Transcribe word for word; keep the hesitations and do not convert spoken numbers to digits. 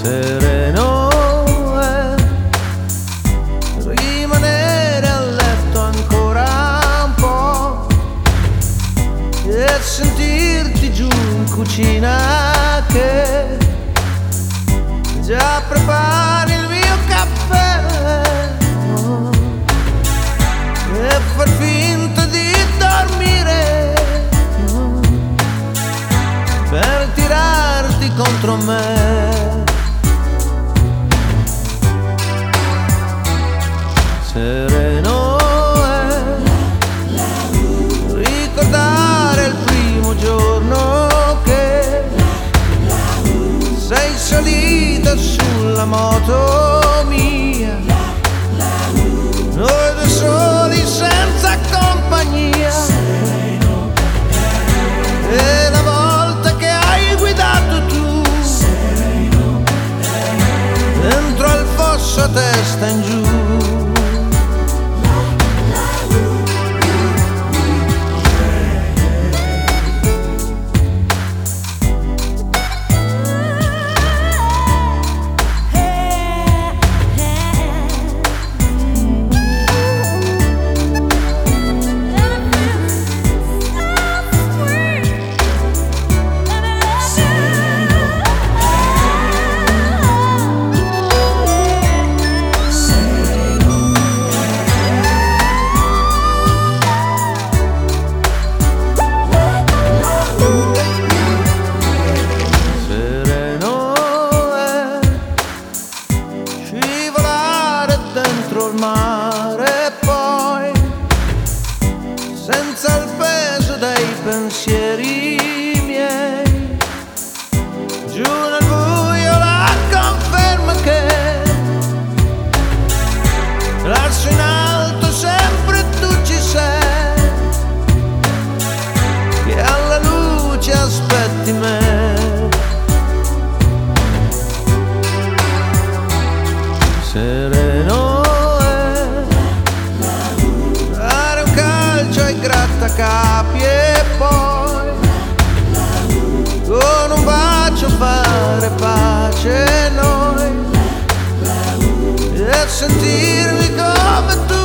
sereno è rimanere a letto ancora un po' e sentirti giù in cucina che già prepari il mio caffè e far finta di dormire per tirarti contro me. Sereno è ricordare il primo giorno che sei salita sulla moto mia, noi due soli senza compagnia, e la volta che hai guidato tu dentro al fosso a testa in giù. Dentro il mare e poi senza il peso dei pensieri miei giù nel buio la conferma che lassù in alto sempre tu ci sei, che alla luce aspetti me. Sereno grattacapi e poi con un bacio fare pace noi e sentirmi come tu.